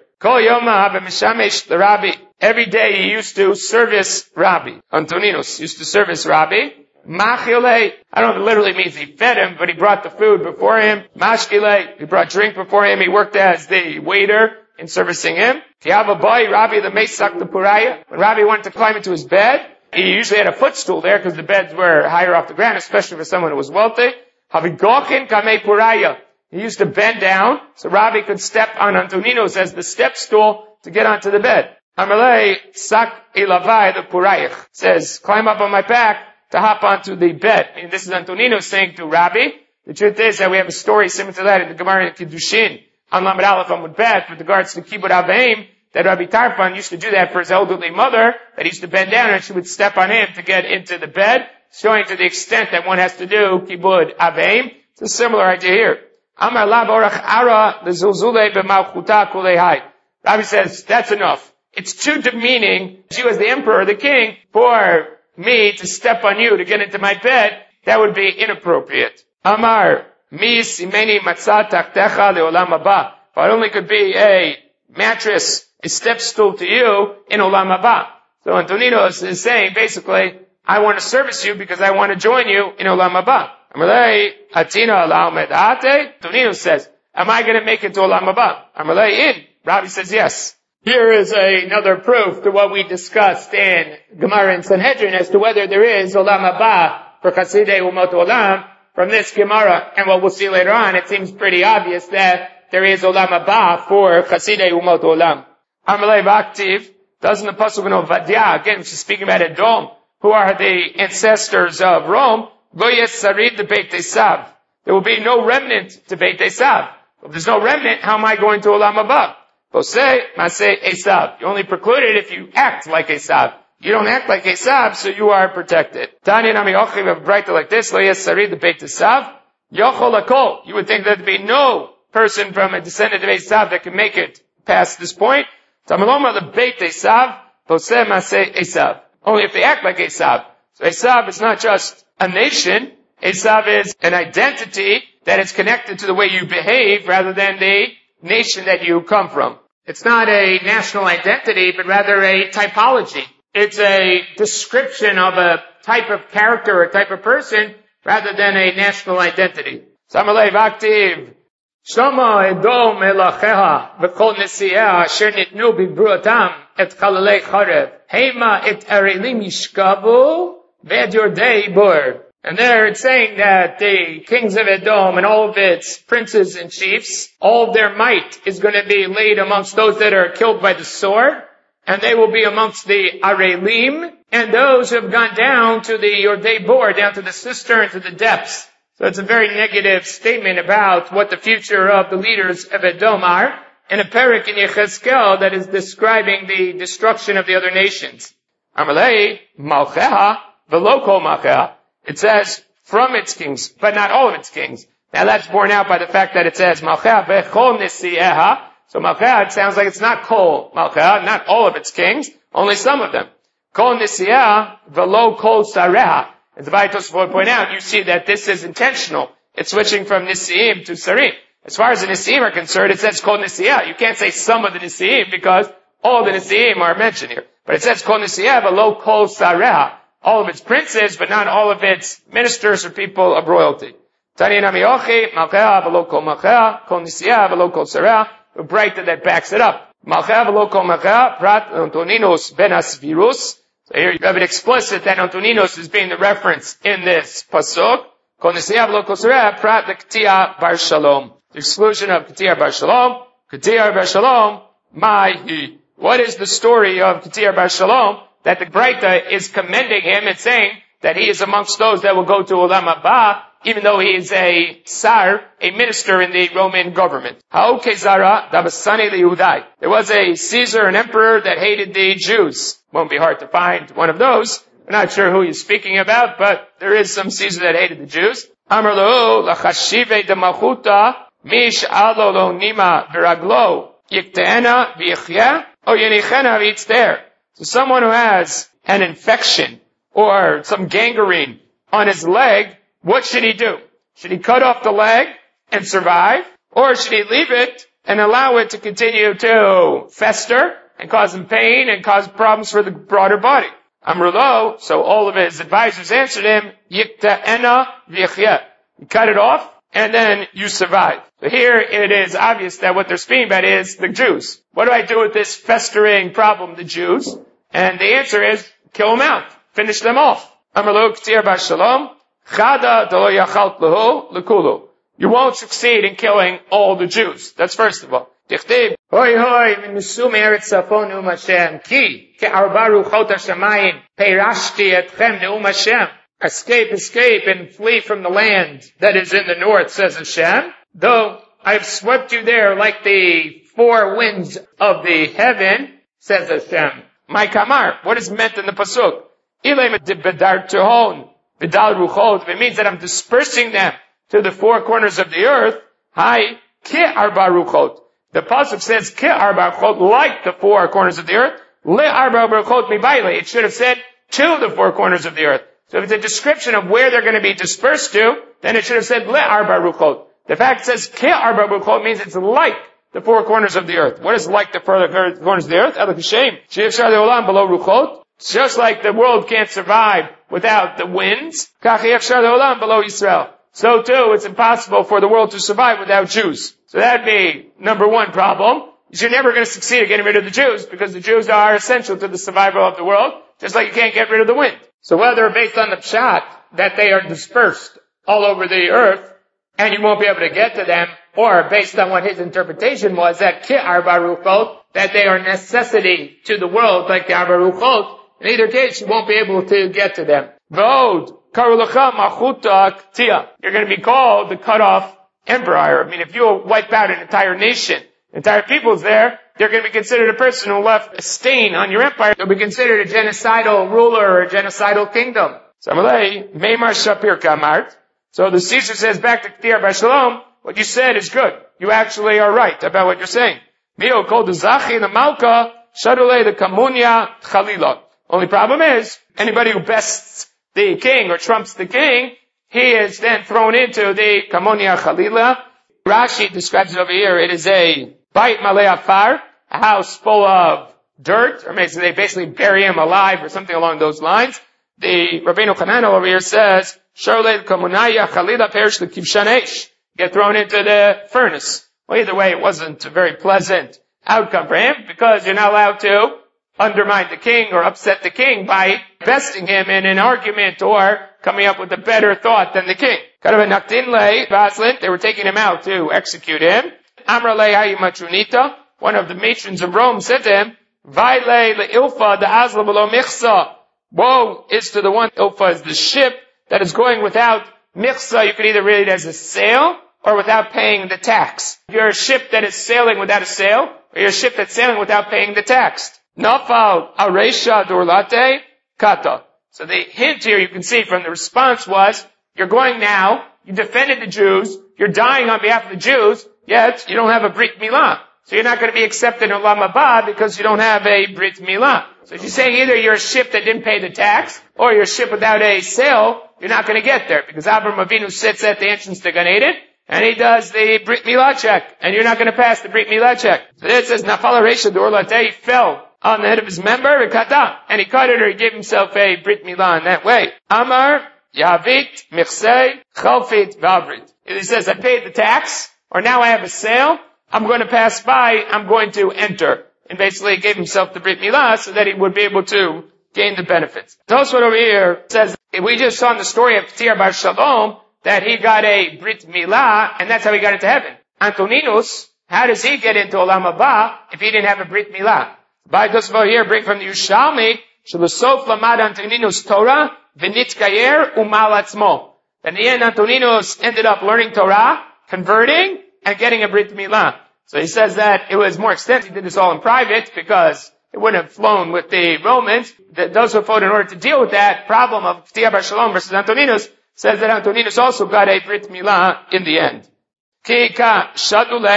Every day he used to service Rabbi. Antoninos used to service Rabbi. Machile, I don't know if it literally means he fed him, but he brought the food before him. Mashkile, he brought drink before him. He worked as the waiter in servicing him. Tiava boy, Rabbi the Mesak the Puraya. When Rabbi wanted to climb into his bed, he usually had a footstool there because the beds were higher off the ground, especially for someone who was wealthy. Havigochin Kame Puraya. He used to bend down so Rabbi could step on Antoninos as the step stool to get onto the bed. Amalei Sak Elavai the Purayach says, climb up on my back to hop onto the bed. And this is Antoninos saying to Rabbi. The truth is that we have a story similar to that in the Gemara in Kiddushin on Lamed Aleph Amud Bet with regards to Kibbud Aveim, that Rabbi Tarfon used to do that for his elderly mother, that he used to bend down and she would step on him to get into the bed, showing to the extent that one has to do Kibbud Aveim. It's a similar idea here. Amar Lab Orach Ara the Zulzule b'Malchuta Kulehai. Rabbi says, that's enough. It's too demeaning, you as the emperor, the king, for me to step on you to get into my bed. That would be inappropriate. Amar Mi Simeni Matzah Tachtecha Leolam Haba. If I only could be a mattress, a step stool to you in Olam Haba. So Antoninos is saying, basically, I want to service you because I want to join you in Olam Haba. Amalei Atina Alau Medate. Antoninos says, am I going to make it to Olam Haba? Amalei in. Rabbi says yes. Here is a, another proof to what we discussed in Gemara and Sanhedrin as to whether there is Olam Haba for Chasidei Umot Olam from this Gemara. And what we'll see later on, it seems pretty obvious that there is Olam Haba for Chasidei Umot Olam. Amalei B'aktiv, doesn't the Pasuk know Vadia, again, she's speaking about Edom, who are the ancestors of Rome, Lo Yesarid the Beit Esav. There will be no remnant to Beit Esav. If there's no remnant, how am I going to Olam Haba? Posei, Masei, Esav. You're only precluded if you act like Esav. You don't act like Esav, so you are protected. Tanya Nami Ochiv have brighter like this, Lo Yesarid the Beit Esav. Yochol Akol. You would think there'd be no person from a descendant of Esav that can make it past this point. Tamaloma the Beit Esav, Posei, Masei, Esav. Only if they act like Esav. So Esav is not just a nation. Esav is an identity that is connected to the way you behave rather than the nation that you come from. It's not a national identity, but rather a typology. It's a description of a type of character or type of person rather than a national identity. Samalei Vaktiv. Shama Edom Elacheha V'chol Nesiah Asher Nitnu B'Bruatam Et Chalalei Charev Hema Et Arelim Yishkavu Ved Yordei Bur. And there it's saying that the kings of Edom and all of its princes and chiefs, all of their might is going to be laid amongst those that are killed by the sword, and they will be amongst the Arelim, and those who have gone down to the Yordei Bor, down to the cistern, to the depths. So it's a very negative statement about what the future of the leaders of Edom are, and a parak in Yechezkel that is describing the destruction of the other nations. Amalei Malcheha V'lo Kol Malcheha. It says, from its kings, but not all of its kings. Now that's borne out by the fact that it says, Malchah v'chol nisieha. So Malchah, it sounds like it's not kol Malchah, not all of its kings, only some of them. Kol nisieha v'lo kol sareha. As the Baitos would point out, you see that this is intentional. It's switching from nisiim to sarim. As far as the nisiim are concerned, it says kol nisieha. You can't say some of the nisiim because all the nisiim are mentioned here. But it says kol nisieha v'lo kol sareha. All of its princes, but not all of its ministers or people of royalty. Tanya Nami Ochi, Malchah v'lo kol Malchah, kol Nisiah v'lo kol Sarah, a brighter that backs it up. Malchah v'lo kol Malchah, prat Antoninos ben Asvirus. So here you have it explicit that Antoninos is being the reference in this pasuk. Kol Nisiah v'lo kol Sarah, prat the Ketia bar Shalom. The exclusion of Ketia bar Shalom. Ketia bar Shalom, Mahi. What is the story of Ketia bar Shalom? That the Breita is commending him and saying that he is amongst those that will go to Olam Haba, even though he is a sar, a minister in the Roman government. There was a Caesar, an emperor that hated the Jews. Won't be hard to find one of those. We're not sure who he's speaking about, but there is some Caesar that hated the Jews. Yikta'ena v'yichya, or yenichena v'yitzter. So someone who has an infection or some gangrene on his leg, what should he do? Should he cut off the leg and survive? Or should he leave it and allow it to continue to fester and cause him pain and cause problems for the broader body? Amrulo, so all of his advisors answered him, Yikta'ena v'yichya. You cut it off, and then you survive. So here it is obvious that what they're speaking about is the Jews. What do I do with this festering problem, the Jews? And the answer is, kill them out. Finish them off. Amrulo k'tir b'shalom, chada d'lo yachalt lehu l'kulu. You won't succeed in killing all the Jews. That's first of all. Dichtib, hoi hoi, v'nisu me'eretz tzafon ne'um Hashem, ki, ke'arba ruchot hashamayim, peirashti etchem ne'um Hashem. Escape, escape, and flee from the land that is in the north, says Hashem. Though I have swept you there like the four winds of the heaven, says Hashem. My kamar, what is meant in the pasuk? Ilem bedar tehon, bedal ruchot. It means that I'm dispersing them to the four corners of the earth. Hi, ke arba ruchot. The pasuk says ke arba ruchot, like the four corners of the earth. Le arba ruchot mibayle. It should have said to the four corners of the earth. So if it's a description of where they're going to be dispersed to, then it should have said le arba ruchot. The fact it says ke arba ruchot means it's like the four corners of the earth. What is like the four corners of the earth? Elok Hashem. She'efshar le'olam below ruchot. Just like the world can't survive without the winds, kach efshar le'olam below Yisrael. So too, it's impossible for the world to survive without Jews. So that'd be number one problem. You're never going to succeed at getting rid of the Jews because the Jews are essential to the survival of the world, just like you can't get rid of the wind. So whether based on the pshat that they are dispersed all over the earth and you won't be able to get to them, or based on what his interpretation was that ki arba ruchot, that they are necessity to the world like the arba ruchot, in either case you won't be able to get to them. V'od, karulecha machuta k'tia. You're going to be called the cut-off empire. I mean, if you wipe out an entire nation, entire peoples there, they're going to be considered a person who left a stain on your empire. They'll be considered a genocidal ruler or a genocidal kingdom. Samalei, Meimar Shapir Kamart. So the Caesar says back to K'tir Bashalom, what you said is good. You actually are right about what you're saying. Mio called the Zachi, the Malka, Shadule, the Kamunya, Chalila. Only problem is, anybody who bests the king or trumps the king, he is then thrown into the Kamunya Chalila. Rashi describes it over here. It is a Bait Malei Afar, a house full of dirt, or maybe they basically bury him alive or something along those lines. The Rabbeinu Hananel over here says, Sharle Kamunaya Chalila perish the Kivshanesh, get thrown into the furnace. Well, either way, it wasn't a very pleasant outcome for him, because you're not allowed to undermine the king or upset the king by besting him in an argument or coming up with a better thought than the king. They were taking him out to execute him. Amrale Hayimachunita, one of the matrons of Rome, said to him, Vaile le'ilfa da'azla below michsa. Woe is to the one, ilfa is the ship that is going without michsa. You could either read it as a sail or without paying the tax. You're a ship that is sailing without a sail, or you're a ship that's sailing without paying the tax. Nafal aresha dorlate kata. So the hint here you can see from the response was, you're going now, you defended the Jews, you're dying on behalf of the Jews, yet you don't have a Brit Milah. So you're not going to be accepted in Olam Haba because you don't have a Brit Milah. So if you're saying either you're a ship that didn't pay the tax, or you're a ship without a sail, you're not going to get there, because Avraham Avinu sits at the entrance to Gan Eden, and he does the Brit Milah check, and you're not going to pass the Brit Milah check. So then it says, Nafal Aresha Dorlate, he fell on the head of his member, and he cut it, or he gave himself a Brit Milah in that way. Amar, Yavit, Michsei, Chalfit, Vavrit. He says, I paid the tax, or now I have a sail, I'm going to pass by, I'm going to enter. And basically he gave himself the Brit Milah so that he would be able to gain the benefits. Tosfot over here says, we just saw in the story of K'tir Bar Shalom that he got a Brit Milah, and that's how he got into heaven. Antoninus, how does he get into Olam Haba if he didn't have a Brit Milah? By Tosfot here, bring from the Yerushalmi, Shalosof Lamad Antoninus Torah, V'nitkayer Umal Atzmo. In the end, Antoninus ended up learning Torah, converting, and getting a Brit Milah. So he says that it was more extensive. He did this all in private because it wouldn't have flown with the Romans. Those who fought in order to deal with that problem of K'tir Bar Shalom versus Antoninus says that Antoninus also got a Brit Milah in the end. Ki ka shadule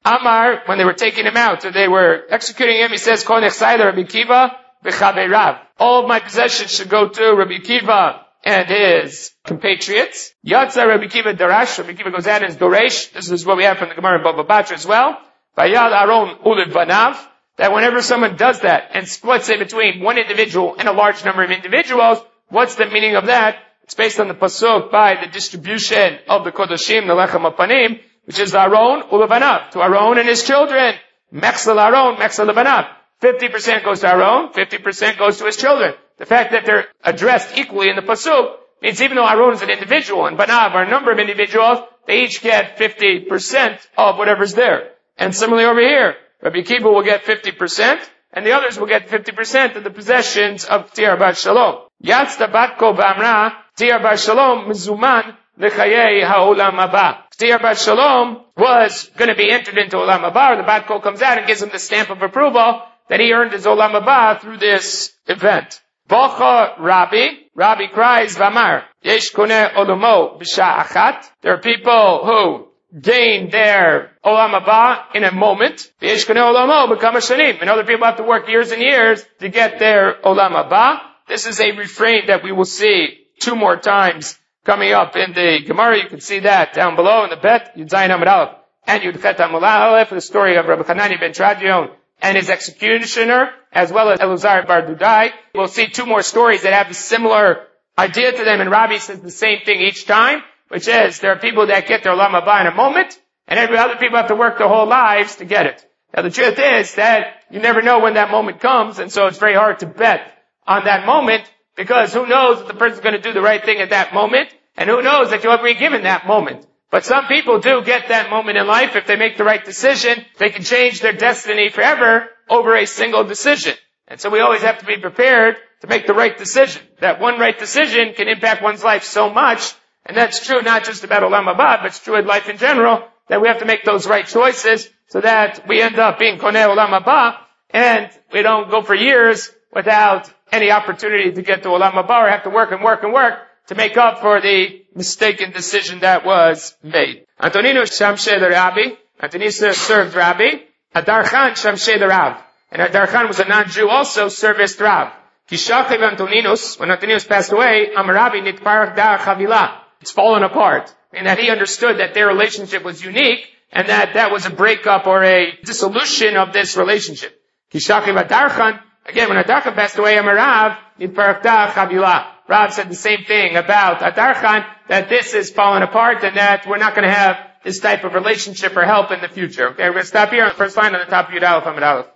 Amar, when they were taking him out, or they were executing him, he says, Kol nechsai Rabbi Akiva v'chaveirav. All of my possessions should go to Rabbi Akiva and his compatriots. Yatsa Rabbi Akiva darash. Rabbi Akiva goes out and is doresh. This is what we have from the Gemara in Bava Batra as well. Vayad Aron ulev vanav. That whenever someone does that and splits it between one individual and a large number of individuals, what's the meaning of that? It's based on the pasuk by the distribution of the kodoshim, the lechem apanim, which is Aaron ulevanav, to Aaron and his children. Mechsel Aaron, mechsel levanav. Fifty percent goes to Aaron, fifty percent goes to his children. The fact that they're addressed equally in the pasuk means even though Aaron is an individual and Banav are a number of individuals, they each get fifty percent of whatever's there. And similarly over here, Rabbi Akiva will get fifty percent, and the others will get fifty percent of the possessions of K'tir Bat Shalom. Yatzta Batko V'amra, K'tir Bat Shalom Mizuman L'chayei Ha'olam Haba. K'tir Bat Shalom was going to be entered into Olam Haba, the Batko comes out and gives him the stamp of approval that he earned his Olam Haba through this event. Bocha Rabbi, Rabbi cries V'amar, Yesh Koneh Olomo B'sha Achat. There are people who gain their Olam Haba in a moment. Yesh Koneh Olomo B'kama Shanim. And other people have to work years and years to get their Olam Haba. This is a refrain that we will see two more times coming up in the Gemara. You can see that down below in the Bet, Yud Zayin Amud Aleph and Yud Chet Amud Aleph, the story of Rabbi Hanani ben Tradion and his executioner, as well as Elazar bar Dudai. We'll see two more stories that have a similar idea to them, and Rabbi says the same thing each time, which is there are people that get their Olam Haba in a moment, and every other people have to work their whole lives to get it. Now the truth is that you never know when that moment comes, and so it's very hard to bet on that moment, because who knows if the person's going to do the right thing at that moment, and who knows that you'll ever be given that moment. But some people do get that moment in life if they make the right decision. They can change their destiny forever over a single decision. And so we always have to be prepared to make the right decision. That one right decision can impact one's life so much, and that's true not just about Olam Haba, but it's true in life in general, that we have to make those right choices so that we end up being Koneh Olam Haba, and we don't go for years without any opportunity to get to Olam Haba, or have to work and work and work to make up for the mistaken decision that was made. Antonino Shamshe the Rabbi, Antonino served Rabbi, Adar Khan Shamshe the Rav. And Adar Khan was a non-Jew, also serviced Rav. Kishachiv Antoninus, when Antoninus passed away, Amarabi Nitparach Da Chavila. It's fallen apart. And that he understood that their relationship was unique, and that that was a breakup or a dissolution of this relationship. Kishachiv Adar Khan, again, when Adar Khan passed away, Amarav Nitparach Da Chavila. Rav said the same thing about Adar Khan, that this is falling apart and that we're not going to have this type of relationship or help in the future. Okay, we're going to stop here on the first line on the top of Yud Aleph Amud Aleph.